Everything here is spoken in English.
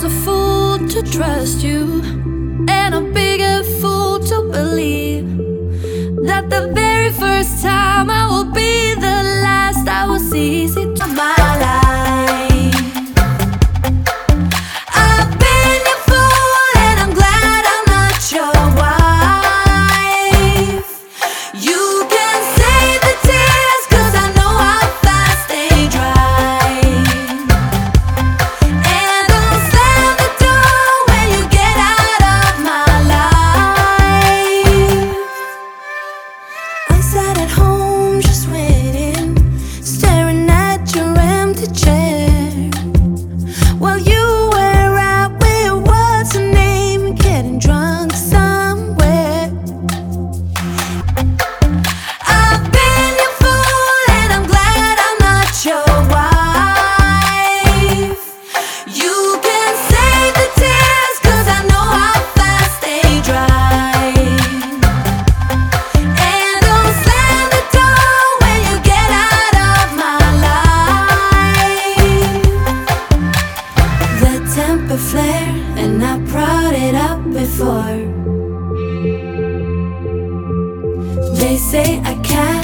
was a fool to trust you, and a bigger fool to believe that the very first time I will be the last. I was easy to my life. I've been your fool, and I'm glad I'm not your wife. You can save the tears, 'cause I know how fast they dry. And don't slam the door when you get out of my life. I sat at home just waiting, staring at your empty chair, while you were out with what's her name, getting drunk somewhere. I've been your fool, and I'm glad I'm not your wife. You can save the tears, 'cause I know how fast they dry. And don't slam the door when you get out of my life. The temper flare, and I brought it up before. They say I can't